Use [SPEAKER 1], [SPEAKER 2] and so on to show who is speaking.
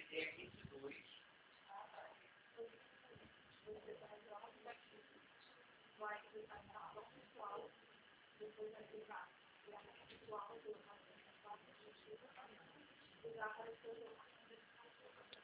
[SPEAKER 1] é 22. Vai clicar na ação pessoal, depois vai clicar na ação pessoal, vai colocar a ação pessoal, vai aparecer o